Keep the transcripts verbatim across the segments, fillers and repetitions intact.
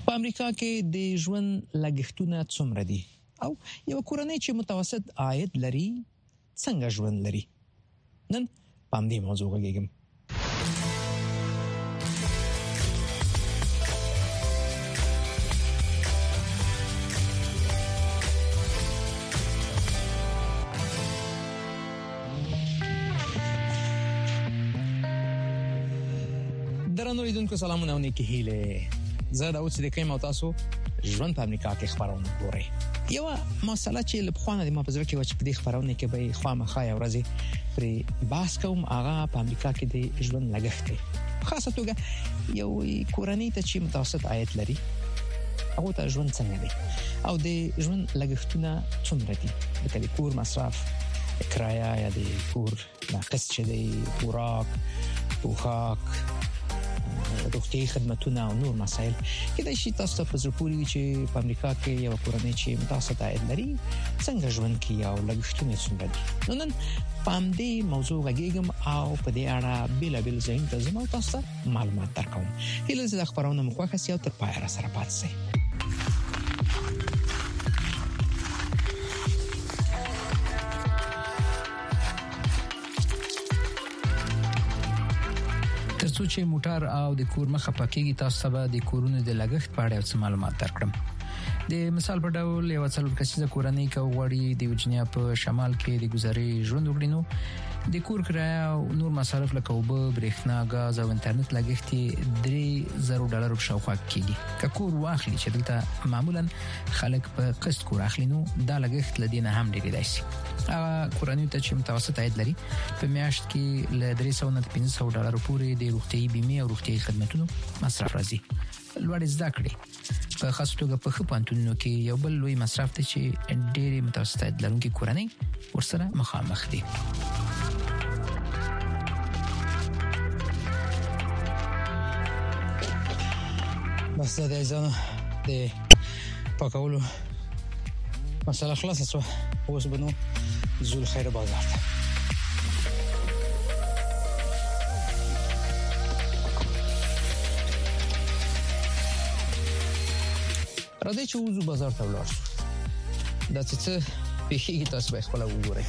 په امریکا کې د ژوند لګښتونه څومره دي او یو کورنۍ چې متوسط عاید لري څنګه ژوند لري؟ نن په دې موضوع غږیږم. درنو لیدونکو سلامونه او نیکی هیله. زه دا اوس د کوم تاسو ژوند په امریکا کې خبرونه ګورئ. یو مسله چې له خوانه د ما په ځل کې و چې په دې خبرونه کې به خامخا یو ورځ پرې بحث کوم. هغه په امریکا کې د ژوند لګښت دی، خاصه توګه یو کورنۍ ته چې متوسط عاید لري هغه ته ژوند څنګه دی او د ژوند لګښتونه څومره دي. لکه د کور مصرف، کرایه یا د کور ناقص چې دی، خوراک، پوښاک، روغتیايي خدماتونه او نور مسایل. کله چې تاسو ته په زړه پورې وي چې په امریکا کې یو کورنۍ چې متوسط عاید لري څنګه ژوند کوي او لګښتونه څومره دي. نو نن په دې موضوع غږیږم او په دې اړه بیلابیل ځایونه ته ځم او تاسو ته معلومات درکوم. هیله زه د خبرونو مخه سیاو تر پای را سره پاتې شئ. ترڅو چې موټر او د کور مخه پکېږي تاسو ته د کورونو د لګښت په اړه څه معلومات درکړم. د مثال په ډول یو څلور کسیزه کورنۍ کې وړي د وجنیا په شمال کې د گزارې ژوند وکړي، نو د کور کرایه او نور مصارف لکه اوبه، برېښنا، غاز او انټرنیټ لګښت درې زره ډالر په شاوخوا کېږي. که کور واخلي چې دلته معمولا خلک په قسط کور اخلي نو دا لګښت لدینه هم ډېر دی شي. هغه کورنۍ ته چې متوسط عاید لري په میاشت کې له درې سوه نه پنځه سوه ډالر پورې د روغتیايي بیمې او روغتیايي خدماتونو مصرف راځي. لوړ زده کړې په خاص توګه په ښه پوهنتونونو کې یو بل لوی مصرف دی چې ډېرې متوسط عاید لرونکي کورنۍ ورسره مخامخ دي. بس دا ځانه د پاکولو مسله خلاصه شوه. اوس به نو زول خیر بازار ته. راځئ چې وځو بازار ته ولاړ شو. دا څه پیښیږي تاسو به خپله وګورئ.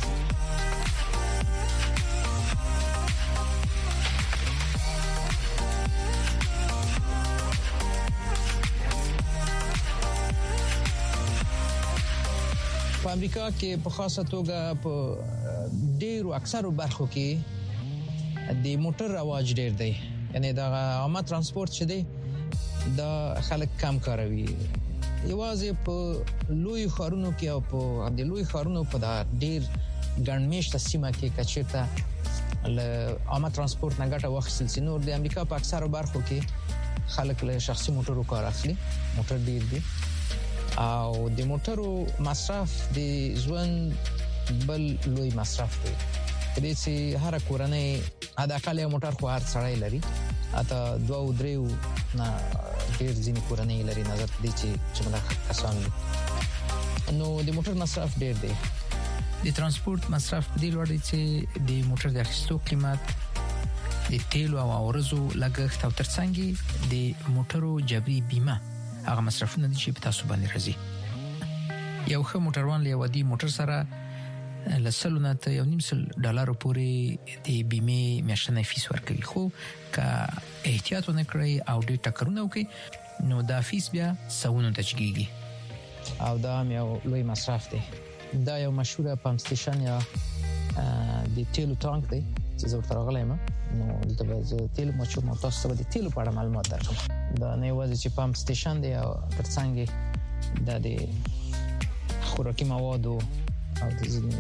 په امریکا کې په خاصه توګه په ډیرو اکثرو برخو کې د موټر رواج ډیر دی. یعنی دا عامه ترانسپورت چې دی دا خلک کم کاروي. یوازې په لوی ښارونو کې او په د لوی ښارونو په دا ډیر ګڼمېشته سیمه کې کچېرته له عامه ترانسپورت نه ګټه واخیستل سي. نور د امریکا په اکثرو برخو کې خلک له شخصي موټرو کار اخلي. موټر ډیر دی او د موټرو مصرف د ژوند بل لوی مصرف دی. دې چې هر کورنۍ حداقل یو موټر خو هر سړی لري، اته دوه او درې نه ډېر ځینې کورنۍ لري نظر دې چې څومره کسان نو د موټر مصرف ډېر دی. د ترانسپورت مصرف دې لوړ دی چې د موټر د اخیستو قیمت، د تیلو او اورزو لګښت او ترڅنګ د موټرو جبري بیمه هغه مصرفونه دي چې په تاسو باندې راځي. یو ښه موټروان له ودی موټر سره لسلو نه ته یو نیم سل ډالر پورې د بیمې میاشتنی فیس ورکوي. خو که احتیاط ونه کړئ او ډېر ټکرونه وکړئ نو دا فیس بیا سوونو ته چګیږي او دا هم یو لوی مصرف دی. دا یو مشهوره پمپ سټیشن یا د تیلو ټانک دی چې زه ورته راغلی یم. نو دلته به زه تیلو مچوم او تاسو ته به د تیلو په اړه معلومات درکړم. دا نه یوازې چې پمپ سټیشن دی او ترڅنګ دا د خوراکي موادو او د ځینې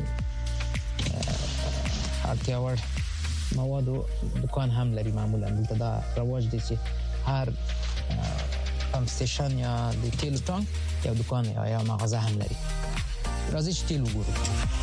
اړتیا وړ موادو دکان هم لري. معمولا دلته دا رواج دی چې هر پمپ سټیشن یا د تیلو ټانک یو دکان یا مغازه هم لري. راځئ چې تیل وګورو.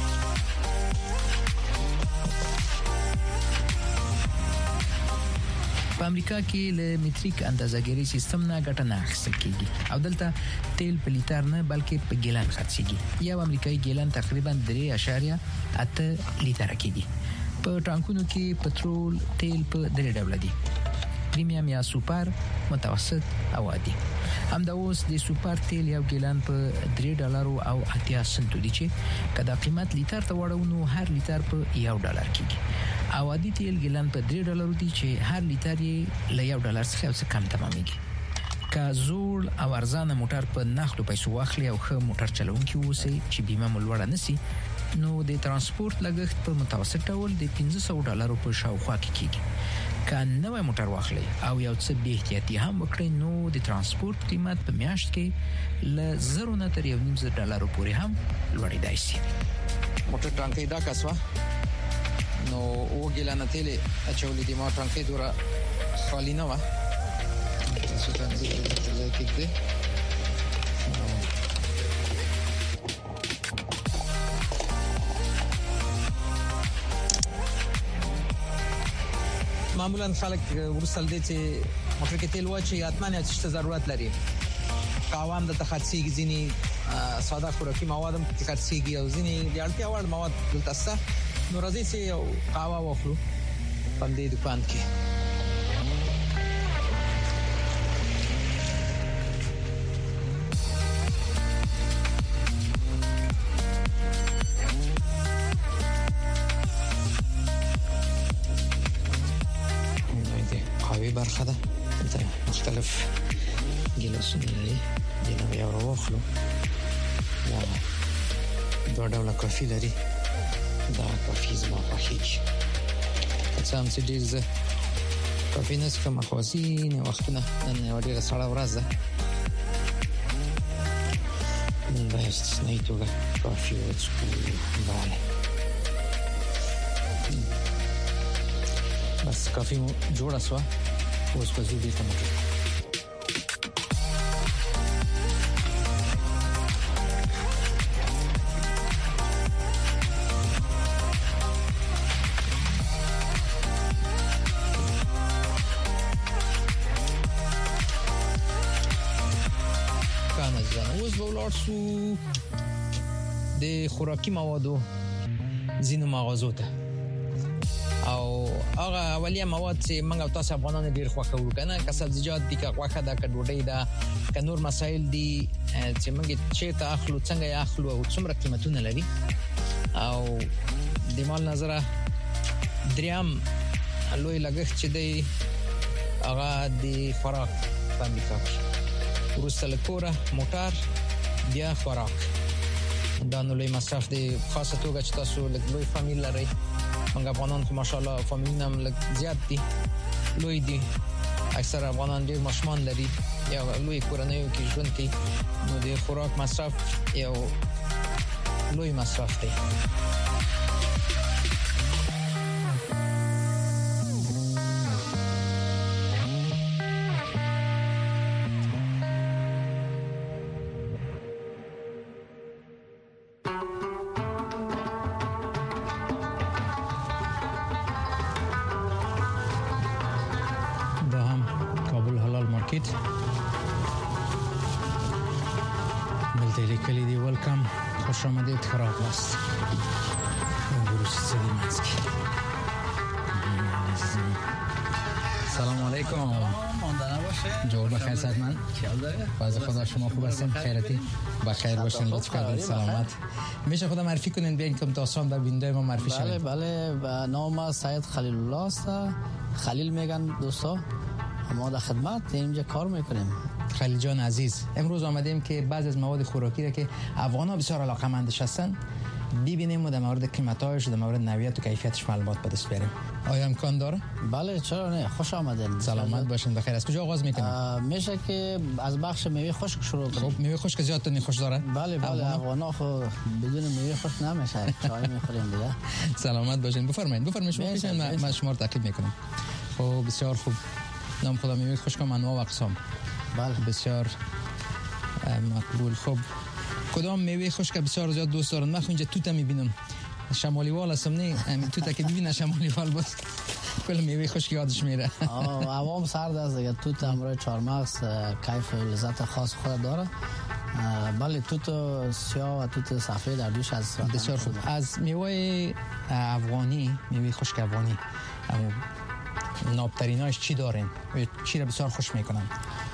په امریکا کې له مټریک اندازه‌ګیری سیستم نه ګټه نه اخیستل کیږي او دلته تیل په لیټر نه بلکې په ګیلن خرڅیږي. یو امریکایي ګیلن تقریبا درې اعشاریه اته لیټر کېږي. په ټانکونو کې پټرول تیل په درې ډول دي: پریمیم یا سوپر، متوسط او عادي. هم د اوس د سوپر تیل یو ګیلن په درې ډالر او اتیا سنټو دي چې کدا قیمت لیټر ته وړو نو هر لیټر په یو ډالر کېږي او عادي تیل ګیلن په درې ډالر دي چې هر لیټر یې له یو ډالر څخه څه کم تمامېږي. که زوړ او ارزانه موټر په نقدو پیسو واخلي او ښه موټر چلونکي اوسئ چې بیمه مو لوړه نسی نو د ترانسپورت لګښت په متوسط ډول د پنځه سوه ډالرو په شاوخوا کې کېږي. که نوی موټر واخلئ او یو څه بې احتیاطي هم وکړئ نو د ترانسپورت قیمت په میاشت کې له زرو نه تر یو نیم زر ډالرو پورې هم لوړېدای شي. موټر ټانکۍ ډکه شوه نو اوه ګیلانه تیل اچولې دي ما ټانکۍ دوره خالي نه وه تاسو ته ځای کېږدئ معمولا خلک ورسل دي چې موټر کې تیل واچي حتماً یو څه ضرورت لري قوام د تخصصي ځینی ساده خوراکي مواد هم تخصصي او ځینی د اړتیا وړ مواد دلته شته نو راځي چې قهوه واخلو په دې دکان کې. برخه ده دلته مختلف ګیلاسونه لري دغه یو راوخلو دا دوه ډوله کافي لري دا کافي زما خوښیږي څه هم چې ډېر زه کافي نه څښم خو ځینې وختونه نن یوه ډېره سړه ورځ ده نن به استثنایي توګه کافي وڅښو. بله بس کافي مو جوړه شوه اوس په زو بیرته موټر کانه ځان اوس به ولاړ شو د خوراکي موادو ځینو مغازو ته او هغه اولیه مواد چې موږ او تاسو افغانان ډیر خوښو کنه که سبزیجات دي که غوښه ده که ډوډۍ ده که نور مسایل دي چې موږ چیرته اخلو څنګه یې اخلو او څومره قیمتونه لري او د مال نظره دریم لوی لګښت چې دی هغه د خوراک په امریکا کې وروسته له کوره موټر بیا خوراک دا نو لوی مصرف دی خاصه توګه چې تاسو لوی فامیل لرئ موږ افغانان خو ماشاءالله فامیلونه هم لږ زیات دي لوی دي اکثر افغانان ډېر ماشومان لري یا لوی کورنیو کې ژوند کوي نو د خوراک مصرف یو لوی مصرف دی. دلته لیکلي دی ویلکم خوش آمدید خراب است بروسی سدی منسکی. سلام علیکم ماندنه باشه جواب بخیر صحتمند باز خدا شما خوب هستین خیرتی بخیر باشین لطف کردید سلامت میشه خودم معرفی کنین بیاین کم تا آسان در بیننده ما معرفی شوید. بله بله نام سید خلیل الله است خلیل میگن دوستا ما در خدمت اینجا کار میکنیم. خلیل جان عزیز امروز آمدیم که بعضی از مواد خوراکی را که افغان‌ها بسیار علاقه‌مندش هستند ببینیم و در مورد قیمت‌هاش و در مورد نوعیت و کیفیتش معلومات به دست بیاریم. آیا امکان داره؟ بله چرا نه خوش آمدید. سلامت باشین بخیر. از کجا آغاز میکنیم؟ میشه که از بخش میوه خشک شروع کنیم. خب میوه خشک زیاد خوش داره؟ بله بله افغان‌ها خب بدون میوه خشک نمیشه چای میخوریم دیگه. سلامت باشین بفرمایید بفرمایید شما پیشن ما شما رو تعقیب میکنم. خب بسیار خوب نام خدا میوه خشک انواع و اقسام. بله بسیار مقبول. خب کدام میوه خشک بسیار زیاد دوست دارن؟ من اینجا توت میبینم شمالی وال هستم نه همین توت که ببینه شمالی وال باز کل میوه خشک یادش میره. عوام سرد است دیگه توت امروز چهارمغز کیف و لذت خاص خود داره. بله توت سیاه و توت سفید در دوش از بسیار خوب. از میوه افغانی میوه خشک افغانی نابتریناش چی دارین؟ چی را بسیار خوش میکنن؟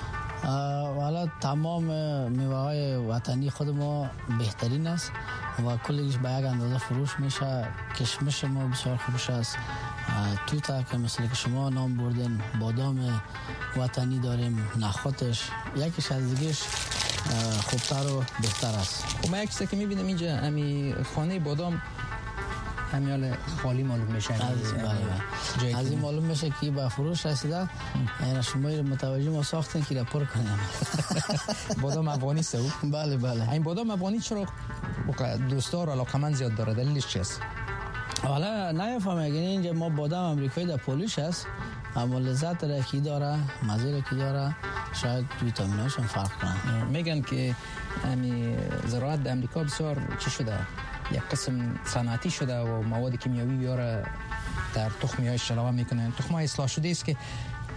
والا تمام میوه های وطنی خود ما بهترین است و کلش به یک اندازه فروش میشه. کشمش ما بسیار خوبش است، توتا که مثل که شما نام بردین، بادام وطنی داریم، نخودش یکیش از دیگهش خوبتر و بهتر است. خب من یکیسته که میبینم اینجا امی خانه بادام همیال خالی معلوم میشه. از بله از این معلوم میشه که به فروش رسیده. یعنی شما متوجه ما ساختن که را پر کنیم. بادام افغانی است او؟ بله بله. این بادام افغانی چرا دوستدار علاقمند زیاد داره؟ دلیلش چیست؟ حالا نمیفهمم، اگه اینجا ما بادام امریکایی در پولیش است، اما لذت را کی داره، مزه را کی داره، شاید ویتامیناش هم فرق کنه. میگن که امی زراعت در امریکا بسیار چی شده، یک قسم صنعتی شده و مواد کیمیاوی بیاره در تخمی‌هایش علاوه میکنن. تخم‌های اصلاح شده است که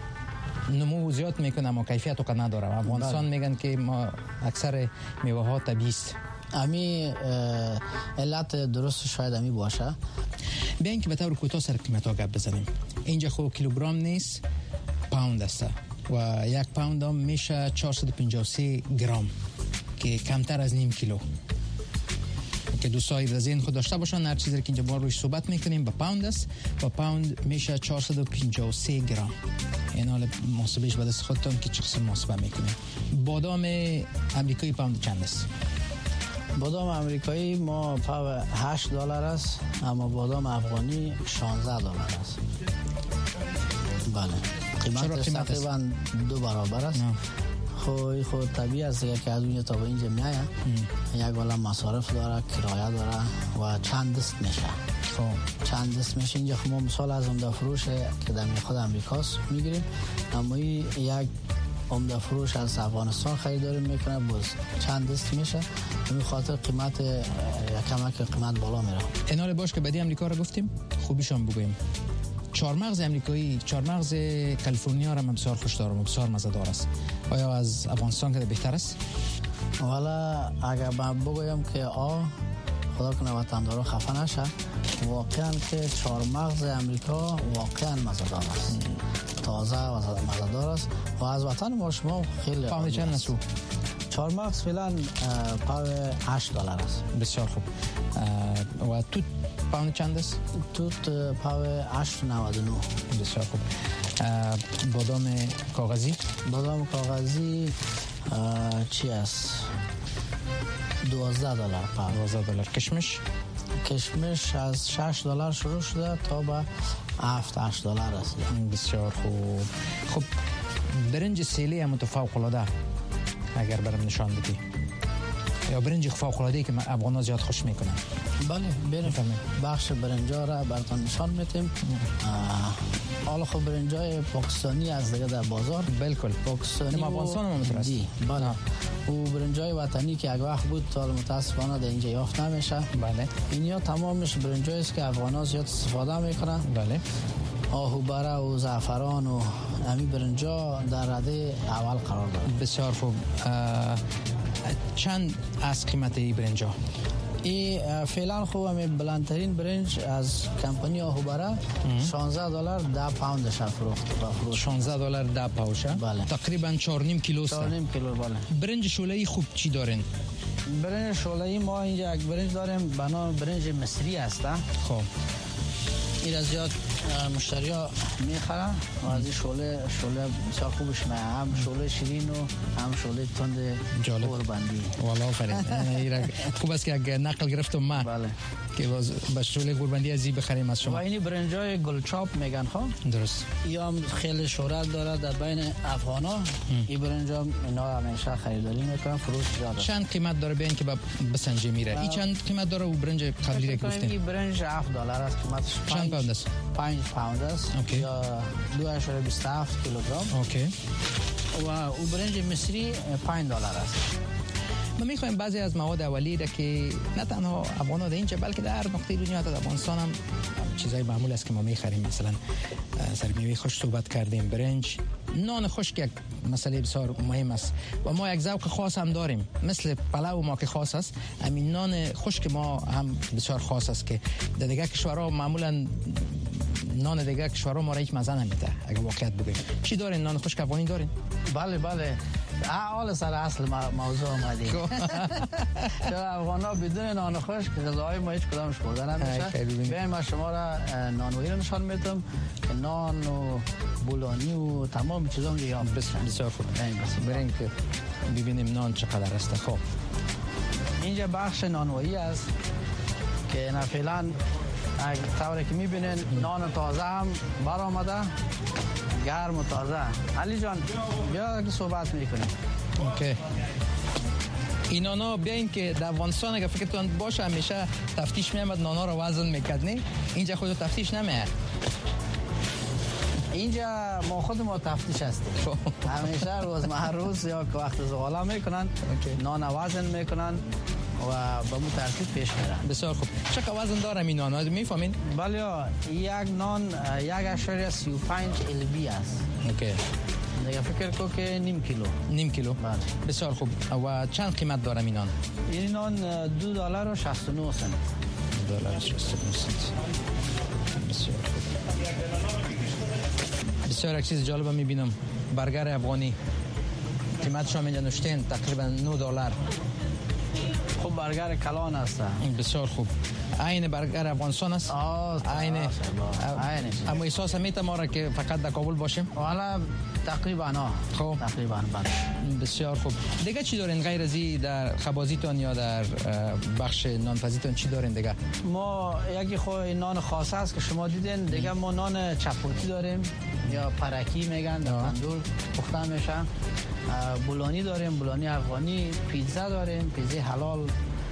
نمو زیاد میکنه اما کیفیت رو نداره. افغانستان میگن که ما اکثر میوه ها طبیعی است. امی علت درست شاید امی باشه. بیاین که به طور کوتاه سر قیمت ها گپ بزنیم. اینجا خب کیلوگرم نیست، پوند است و یک پوند هم میشه چهارصد و پنجاه و سه گرم که کمتر از نیم کیلو. که دوستای در ذهن خود داشته باشن هر چیزی که اینجا با روش صحبت میکنیم به پوند است و پوند میشه چهارصد و پنجاه و سه گرم. این حال محاسبهش به دست خودتون که چه قسم محاسبه میکنیم. بادام امریکایی پوند چند است؟ بادام امریکایی ما پاو هشت دلار است، اما بادام افغانی شانزده دلار است. بله قیمتش تقریبا دو برابر است. خو خود طبیعی است که از اونجا تا به اینجا میایه. یک والا مصارف داره، کرایه داره و چند دست میشه. خب چند دست میشه. اینجا خب ما مثال از عمده فروش که در خود امریکاست میگیریم، اما این یک عمده فروش از افغانستان خریداری میکنه، باز چند دست میشه. به خاطر قیمت یکم که قیمت بالا میره. اینال باش که بدی امریکا رو گفتیم، خوبیشون بگویم. چهارمغز امریکایی، چهارمغز کالیفرنیا را من بسیار خوش دارم و بسیار مزه‌دار است. آیا از افغانستان که بهتر است؟ والا اگر من بگویم که آ خدا کنه وطندارا خفه نشه، واقعا که چهارمغز امریکا واقعا مزه‌دار است. تازه و مزه‌دار است و از وطن ما شما خیلی پوند چند است؟ چهارمغز فعلا پاو هشت دلار است. بسیار خوب. و توت پوند چند است؟ توت پاو هشت و نود و نه. بسیار خوب. بادام کاغذی؟ بادام کاغذی چی است؟ دوازده دلار پاو. دوازده دلار. کشمش؟ کشمش از شش دلار شروع شده تا به هفت هشت دلار است. بسیار خوب. خب برنج سیلی هم فوق العاده اگر برام نشان بدی، یا برنج فوق العاده که افغانا زیاد خوش میکنن. بله بریم بخش برنجا را براتون نشان میتیم. حالا خب برنجای پاکستانی از دیگه در بازار. بالکل پاکستانی افغانستان هم مترست. بله او برنجای وطنی که یک وقت بود تا متاسفانه در اینجا یافت نمیشه. بله اینیا تمامش برنجایی است که افغانا زیاد استفاده میکنن. بله آهو بره و زعفران و همین برنجا در رده اول قرار داره. بسیار خوب. چند از قیمت این برنجا؟ این فعلا خوب همین بلندترین برنج از کمپانی آهو بره شانزده دلار ده پوندش فروخت. شانزده دلار ده پاوشه. بله. تقریبا چهار و نیم کیلو است. چهار و نیم کیلو. بله. برنج شوله‌ای خوب چی دارین؟ برنج شوله‌ای ما اینجا یک برنج داریم به نام برنج مصری است. خب این از زیاد مشتری ها میخرن و از این شوله شوله بسیار خوبش نه، هم شوله شیرین و هم شوله تند قوربندی. والا آفرین. خوب است که اگه نقل گرفتم ما. بله. که باز به شوله قوربندی ازی بخریم از شما. و این برنجای گلچاپ میگن ها. درست. یا هم خیلی شهرت داره در بین افغانا. این برنجا اینا همیشه خریداری میکنن، فروش زیاد. چند قیمت داره بین که بسنجه میره؟ این چند قیمت داره و برنج قبلی که گفتین؟ این برنج هفت دلار است قیمتش. چند پوند است؟ پنج پوند است. اوکی. یا دو اشاره بیست و هفت کیلوگرم. اوکی. و او برنج مصری پنج دلار است. ما میخوایم بعضی از مواد اولیه را که نه تنها افغانا در اینجا بلکه در هر نقطه دنیا تا افغانستان هم چیزای معمول است که ما میخریم. مثلا سر میوه خوش صحبت کردیم، برنج، نان خشک یک مسئله بسیار مهم است و ما یک ذوق خاص هم داریم. مثل پلو ما که خاص است، همین نان خشک ما هم بسیار خاص است که در دیگر کشورها معمولا نان دیگه کشورها ما را هیچ مزه نمیده اگه واقعیت بگیم. چی دارین؟ نان خشک افغانی دارین؟ بله بله. حال سر اصل موضوع اومدی. چرا افغان‌ها بدون نان خشک غذاهای ما هیچ کدامش خوردن نمیشه. بیاین ما شما را نانوایی رو نشان میدم که نان و بولانی و تمام چیزا رو یاد بگیرید. بسیار خوب. بریم که ببینیم نان چقدر است. خب اینجا بخش نانوایی است که اینا فعلا طوری که میبینین نان تازه هم برآمده، گرم و تازه. علی جان بیا که صحبت میکنیم. اوکی. این نانا بیاین که در افغانستان اگه فکرتون باشه همیشه تفتیش میامد نانا رو وزن میکرد، نه؟ اینجا خود تفتیش نمیاد. اینجا ما خود ما تفتیش هستیم. همیشه روز روز یا که وقت زغالا میکنن نان وزن میکنن و به مو ترتیب پیش میرن. بسیار خوب. چقدر وزن داره این نان؟ میفهمین؟ بله یک نان یک اشاریه سی و پنج ال بی است. اوکی. دیگه فکر کو که نیم کیلو. نیم کیلو. بله. بسیار خوب. و چند قیمت داره این نان؟ این نان دو دلار و شصت و نه سنت. دو دلار و شصت و نه سنت. بسیار خوب. بسیار یک چیز جالب میبینم. برگر افغانی. قیمتش هم اینجا نوشتین تقریبا نه دلار. خب برگر کلان است. بسیار خوب. عین برگر افغانستان است. عین عین. اما احساس میته ما را که فقط در کابل باشیم. حالا تقریبا نه. خب تقریبا بله. بسیار خوب. دیگه چی دارین غیر از این در خبازیتون یا در بخش نانپزیتون چی دارین دیگه؟ ما یکی خو نان خاص است که شما دیدین. دیگه ما نان چپوتی داریم یا پرکی میگن در تندور پخته میشه. بولانی داریم، بولانی افغانی، پیتزا داریم، پیتزا حلال.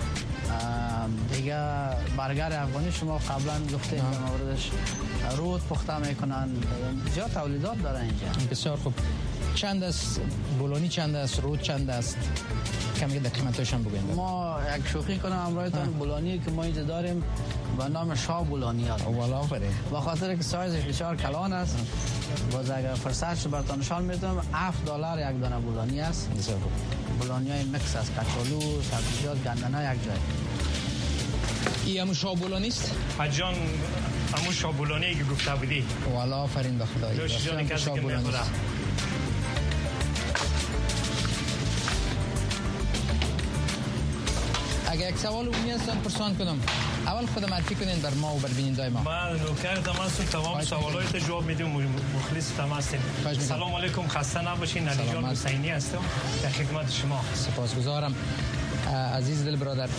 دیگه برگر افغانی شما قبلا گفتیم در موردش. رود پخته میکنن. زیاد تولیدات دارن اینجا. بسیار خوب. چند است بولانی، چند است رود، چند است؟ کمی در قیمتش هم بگین. ما یک شوخی کنم امروزتون بولانی که ما اینجا داریم به نام شاه بولانی هست. والا آفرین. با خاطر که سایزش بسیار کلان است. باز اگر فرصت براتون نشان میدم هفت دلار یک دانه بولانی است. بسیار خوب. بولانی های مکس است، کچالو، سبزیجات، گندنه یک جای. این همون شاه بولانی است؟ حجان همون شاه بولانی که گفته بودی. والا آفرین به خدای. دوش جان کسی که میخوره. اگه یک سوال اونی هستم پرسان کنم، اول خود معرفی کنین بر ما و بر بیننده ما. من نوکر تماس تمام سوالات جواب میدم، مخلص تماس هستم. سلام علیکم، خسته نباشین. علی جان حسینی هستم در خدمت شما. سپاسگزارم. عزیز دل برادر،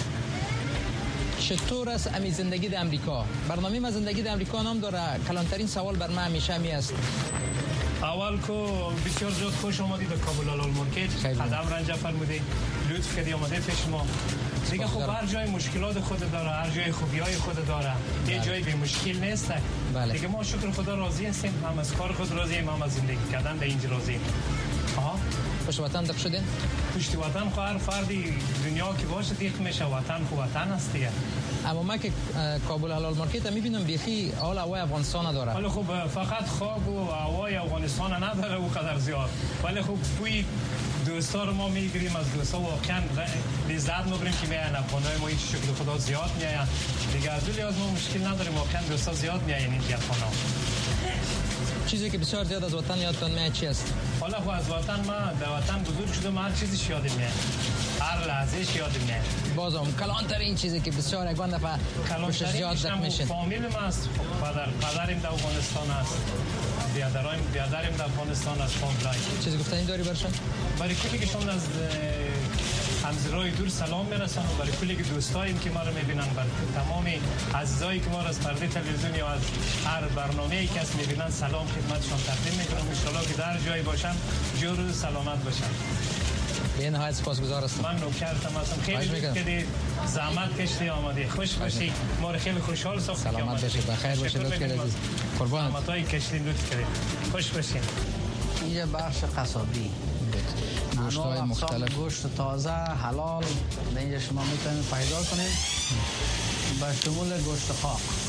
چطور است امی زندگی در امریکا؟ برنامه ما زندگی در امریکا نام داره. کلانترین سوال بر من همیشه می است. اول کو بسیار زیاد خوش آمدید در کابل هلال مارکت. قدم رنج فرمودید، لطف کردی آمدید پیش ما. دیگه خب هر جای مشکلات خود داره، هر جای خوبیای خود داره. یه جای بی مشکل نیست. بله. دیگه ما شکر خدا راضی هستیم، هم از کار خود راضییم، هم از زندگی کردن در اینجا راضییم. آها. پشت وطن دق شدین؟ پشت وطن خو هر فردی دنیا که باشه دیخ میشه. وطن خو وطن است دیگه. اما ما که کابل هلال مارکت میبینم بیخی حال هوای افغانستان داره. ولی خب فقط خاک و هوای افغانستان نداره او قدر زیاد. ولی خب کوی دوستا رو ما میگیریم از دوستا، واقعا لذت میبریم که میان افغانای ما این شکل خدا زیاد میان دیگه. از دلی از ما مشکل نداریم، واقعا دوستا زیاد میان این افغانا. چیزی که بسیار زیاد از وطن یادتون میاد چی است؟ حالا خب از وطن ما در وطن بزرگ شدم، هر چیزش یادم میاد، هر لحظهش یادم میاد. بازم کلانترین چیزی که بسیار یک دفعه خوشش زیاد دق میشه. فامیل ما است، پدر پدرم در افغانستان است، بیادرم بیادرم در افغانستان است. فامیلای چیزی گفتنی داری برشون؟ برای کلی که شما از همزرای دور سلام میرسانم، برای کلی که دوستاییم که ما رو میبینن، برای تمام عزیزایی که ما رو از پرده تلویزیون یا از هر برنامه‌ای که از میبینن سلام خدمتشان تقدیم میکنم. ان شاء الله که در جایی باشن جور و سلامت باشن. به نهایت سپاسگزار هستم. من نوکرتم هستم. خیلی که زحمت کشیدی آمدی. خوش باشی. ما رو خیلی خوشحال ساختی. سلامت باشید، بخیر باشید. لطف کردید عزیز. قربانت. زحمتای کشیدین، لطف کردید. خوش باشین. اینجا بخش قصابی. گوشت‌های مختلف، گوشت تازه حلال اینجا شما میتونید پیدا کنید، با شمول گوشت خاک.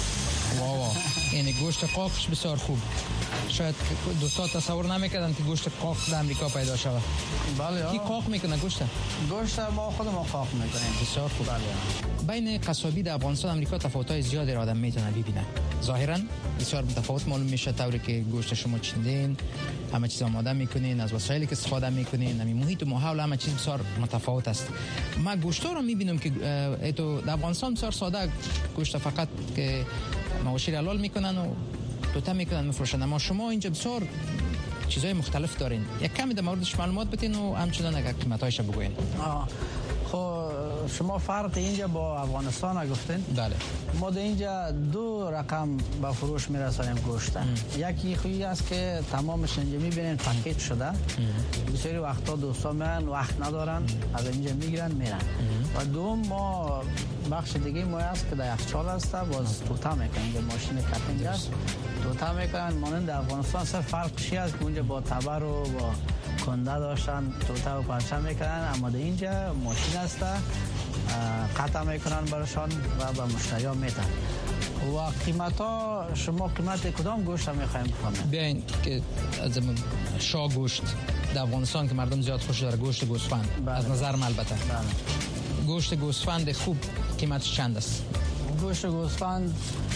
واو این گوشت قاقش بسیار خوب. شاید دوستا تصور نمیکردن که گوشت قاق در امریکا پیدا شود. بله. کی قاق میکنه گوشت؟ گوشت ما خودمون قاق میکنیم. بسیار خوب. بله. بین قصابی در افغانستان و امریکا تفاوت‌های زیادی را آدم میتونه ببینه. ظاهرا بسیار متفاوت معلوم میشه طوری که گوشت شما چیندین، همه چیز آماده میکنین، از وسایلی که استفاده میکنین، همین محیط و ماحول همه چیز بسیار متفاوت است. ما گوشتا رو میبینم که تو در افغانستان بسیار ساده گوشت فقط که مواشی حلال میکنن و توته میکنن میفروشن، اما شما اینجا بسیار چیزای مختلف دارین. یک کمی در موردش معلومات بدین و همچنان اگر قیمتایش بگوین. خب شما فرق اینجا با افغانستان گفتین؟ بله. ما در اینجا دو رقم با فروش میرسانیم گوشت. یکی خویی است که تمامش اینجا میبینین پاکیج شده. بسیاری وقتا دوستا میان وقت ندارن از اینجا میگیرن میرن. و دوم ما بخش دیگه ما است که در یخچال است باز توتا میکنن. اینجا ماشین کاتینگ است. توتا میکنن. مانند افغانستان سر فرق چی است که اونجا با تبر و با کنده داشتن توتا و پرچم میکنن، اما در اینجا ماشین است قطع میکنن برشان و به مشتریان میتن. و قیمت ها شما قیمت کدام گوشت میخوایم بفهمیم؟ بیاین که از شا گوشت در افغانستان که مردم زیاد خوش داره گوشت گوسفند. بله. از نظر من البته. بله. گوشت گوسفند خوب قیمتش چند است؟ گوشت گوسفند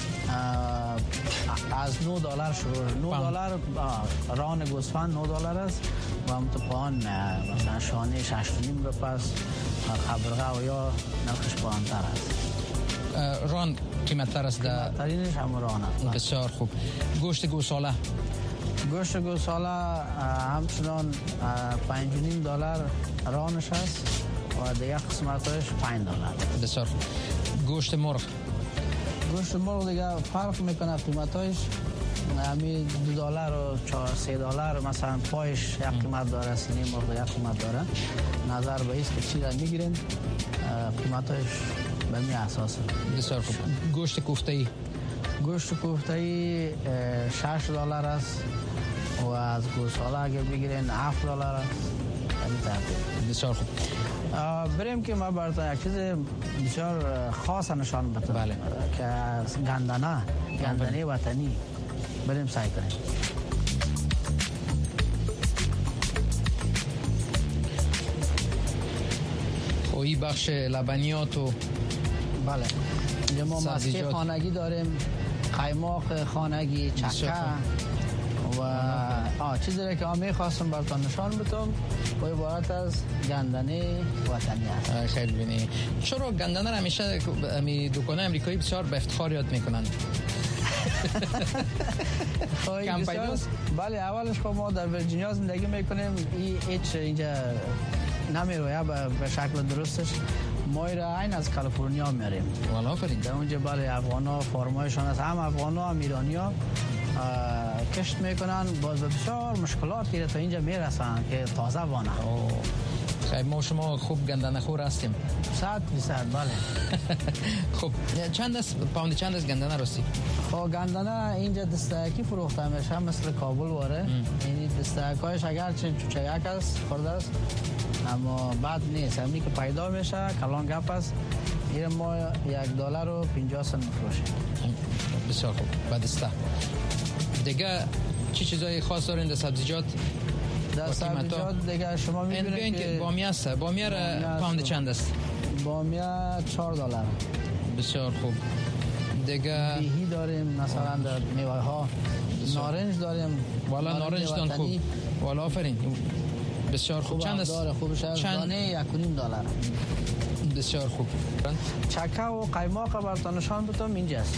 از نه دلار شروع. نه دلار ران گوسفند نه دلار است و هم تو پایان مثلا شانه شش و نیم رو پس خبرگاه و یا نرخش پایان تر است. ران قیمت تر است؟ قیمت ترینش هم ران است. بسیار خوب. گوشت گوساله؟ گوشت گوساله همچنان پنج و نیم دلار رانش است و دیگه قسمتش پنج دلار. بسیار خوب. گوشت مرغ؟ گوشت مرغ دیگه فرق میکنه قیمتایش. همین دو دلار و چهار سه دلار مثلا پایش یک قیمت داره، سینه مرغ یک قیمت داره. نظر به ایست که چی را میگیرین قیمتایش به می اساسه. بسیار خوب. گوشت کوفته‌ای؟ گوشت کوفته‌ای شش دلار است و از گوساله اگه بگیرین هفت دلار است. بسیار خوب. بریم که ما براتون یک چیز بسیار خاص نشان بدم. بله. که گندنه گندنه وطنی. بریم سعی کنیم. خب این بخش لبنیات و بله اینجا ما مسکه خانگی داریم، قیماق خانگی، چکه و آه چیزی را که ما میخواستم براتون نشان بدم و عبارت از گندنه وطنی است. خیلی بینی چرا گندنه را همیشه می دکان امریکایی بسیار به افتخار یاد میکنن؟ کم پیداست؟ بله اولش خب ما در ویرجینیا زندگی میکنیم، این هیچ اینجا نمیرویه به شکل درستش. ما را عین از کالیفرنیا میاریم. والا آفرین. در اونجا بله افغانا فرمایشان است، هم افغانا هم ایرانیا کشت میکنن، باز بسیار مشکلاتی را تا اینجا میرسن که تازه وانه. خیلی ما شما خوب گندنه خور هستیم. صد بیصد بله. خب چند است پوند چند است گندنه راستی؟ خب گندنه اینجا دستکی فروخته میشه مثل کابل واره. این دستکایش اگر چه چوچک است خورده است اما بعد نیست، همین که پیدا میشه کلان گپ است. این ما یک دلار و پنجاه سنت میفروشیم. بسیار خوب. بعد است دیگه چی چیزای خاص دارین در سبزیجات؟ در سبزیجات دیگه شما میبینید که بامیه است. بامیه را پوند چند است؟ بامیه چهار دلار. بسیار خوب. دیگه بیهی داریم مثلا در میوه ها. نارنج داریم. والا نارنج دان خوب. والا آفرین. بسیار خوب. چند است؟ خوبش است. دانه یک و نیم دلار. بسیار خوب. چکه و قیماق براتون نشان بدم اینجاست.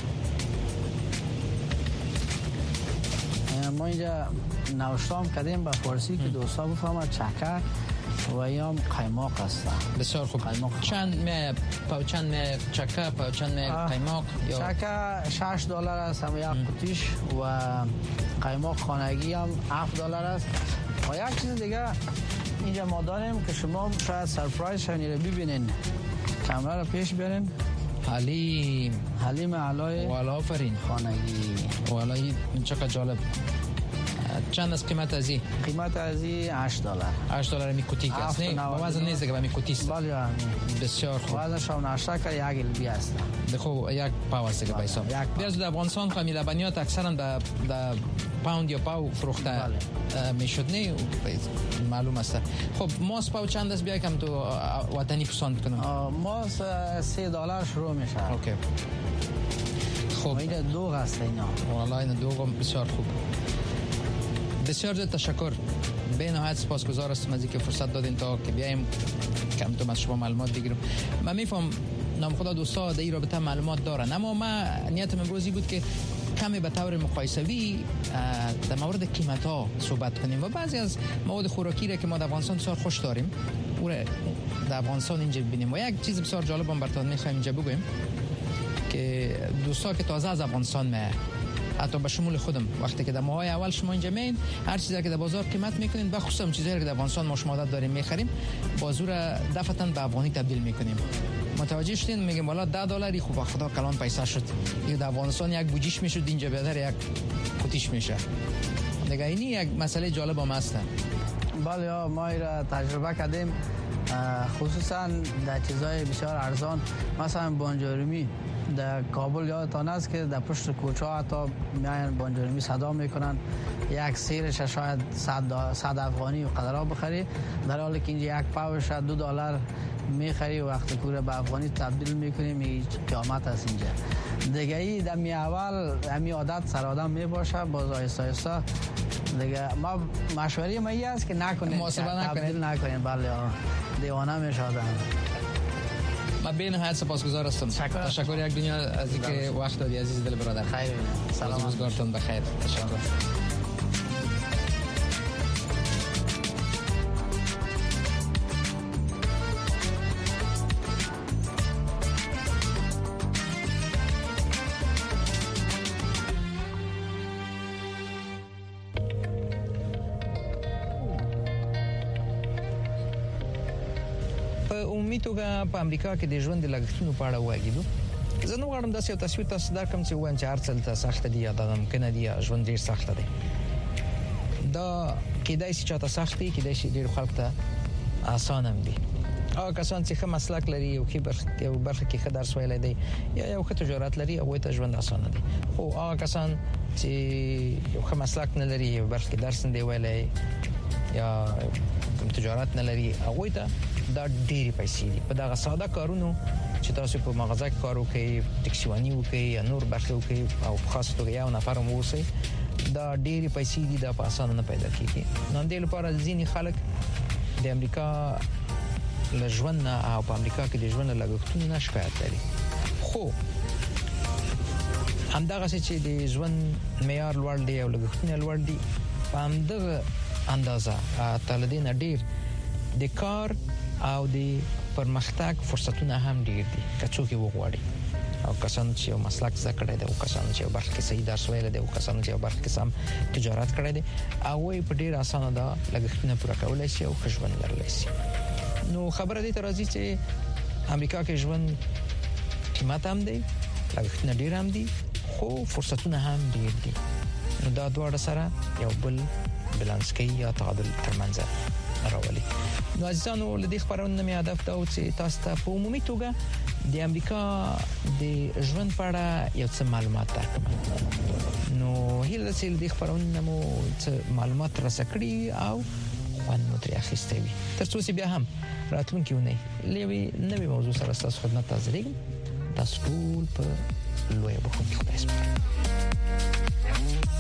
ما اینجا نوشتام کردیم با فارسی که دوستا بفهمند چکه و یا قیماق است. بسیار خوب. چند می پاوچند می چکه پاوچند می قیماق؟ چکه شش دلار است هم یک قطیش و قیماق خانگی هم هفت دلار است. و یک چیز دیگه اینجا ما داریم که شما شاید سرپرایز شونی رو ببینین. کامرا رو پیش بیارین. حلیم حلیم علای والا آفرین خانگی. والا این چقدر جالب. چند از قیمت ازی؟ قیمت ازی هشت دلار. هشت دلار می کوتیک است نه؟ با وزن نیست که با می کوتی است. بله. بسیار خوب. وزنش هم نشکر یک البی است. بخو یک پاو است که با حساب. بیاز در افغانستان خمی لبنیات اکثرا در در پوند یا پاو فروخته میشد نه؟ معلوم است. خب ماست پاو چند است بیا کم تو وطنی پسند کنم. ماست سه دلار شروع میشه. اوکی. خب این دوغ است اینا. والله این دوغ بسیار خوب. بسیار زیاد تشکر. به نهایت سپاسگزار هستم از اینکه فرصت دادین تا که بیایم کم تو از شما معلومات بگیرم. من میفهم نام خدا دوستا در این رابطه معلومات دارن، اما من نیتم امروزی بود که کمی به طور مقایسوی در مورد قیمت ها صحبت کنیم و بعضی از مواد خوراکی را که ما در افغانستان بسیار خوش داریم او را در افغانستان اینجا ببینیم. و یک چیز بسیار جالب هم براتون میخوایم اینجا بگویم که دوستا که تازه از افغانستان می حتی به شمول خودم وقتی که در ماهای اول شما اینجا میین هر چیزی که در بازار قیمت میکنین به خصوص چیزایی که در افغانستان ما شما عادت داریم میخریم بازار دفعتاً به افغانی تبدیل میکنیم. متوجه شدین؟ میگیم والا ده دلاری خوب خدا کلان پیسه شد. این در افغانستان یک بوجیش میشد اینجا بیادر یک کوتیش میشه. دیگه اینی یک مسئله جالب هم هست. بله ما را تجربه کردیم خصوصا در چیزای بسیار ارزان مثلا بانجارمی در کابل یادتان است که در پشت کوچه ها حتی میاین بانجارمی صدا میکنن یک سیرش شاید صد افغانی و قدرها بخری در حالی که اینجا یک پاوش دو دلار میخری و وقتی کوره به افغانی تبدیل میکنیم هیچ قیامت است اینجا. دیگه ای در می اول همی عادت سر آدم میباشه باز آیسته آیسته دیگه ما مشوری ما این است که نکنیم محاسبه تبدیل نکنیم. بله دیوانه میشه آدم. ما به نهایت سپاسگزار هستم. تشکر. تشکر یک دنیا از اینکه وقت دادی عزیز دل برادر. خیر. سلام. روزگارتون بخیر. تشکر. توګه په امریکا کې د ژوند د لګښتونو په اړه وایګیدو. زه نو غواړم داسې یو تصویر تاسو درکړم چې وایم چې هر څه ته سخت دي یا دا ممکنه دي ژوند ډیر سخت دی. دا کېدای شي چې تاسو سخت دي کېدای شي ډیر خلک ته آسان هم دي. او کسان چې ښه مسلک لري او کې برخه یو برخه کې ښه درس ویلی دی یا یو ښه تجارت لري او ته ژوند آسان دی. خو هغه کسان چې یو ښه مسلک نه لري یو برخه کې درس نه دی ویلی یا کوم تجارت نه لري هغه ته دا ډېری پیسې دي په دغه ساده کارونو چې تاسو په مغازه کې کار وکړئ ټکسیواني وکړئ یا نور برخې وکړئ او په خاص توګه یو نفر مو اوسئ دا ډېری پیسې دي دا په اسانه نه پیدا کیږي. نو دې لپاره ځینې خلک د امریکا له ژوند نه او په امریکا کې د ژوند له لګښتونو نه شکایت لري. خو همدغه چې د ژوند معیار لوړ دی او لګښتونه لوړ دي په همدغه اندازه تل دې نه ډېر د کار او د پرمختګ فرصتونه هم ډیر دي که څوک یې وغواړي او کسان چې یو مسلک زده کړی دی او کسان چې یو برخه کې صحیح درس ویلی دی او کسان چې یو برخه کې سم تجارت کړی دی هغوی په ډیر اسانه دا لګښتونه پوره کولی شي او ښه ژوند لرلی شي. نو خبره دې ته راځي چې امریکا کې ژوند قیمت هم دی لګښتونه ډیر هم دي خو فرصتونه هم ډیر دي. نو دا دواړه سره یو بل بالانس کوي یا تعادل ترمنځ راولي. نو عزیزانو لدې خبرونه مې هدف دا و چې تاسو ته په عمومي توګه د امریکا د ژوند په اړه یو څه معلومات درکړم. نو هیله چې لدې خبرونه مو څه معلومات ترلاسه کړي او خوند مو ترې اخیستی وي تر څو چې بیا هم راتلونکې اونۍ له یوې نوې موضوع سره ستاسو خدمت ته حاضرېږم. تاسو ټول په لویه بخښونکي خدای سپارم.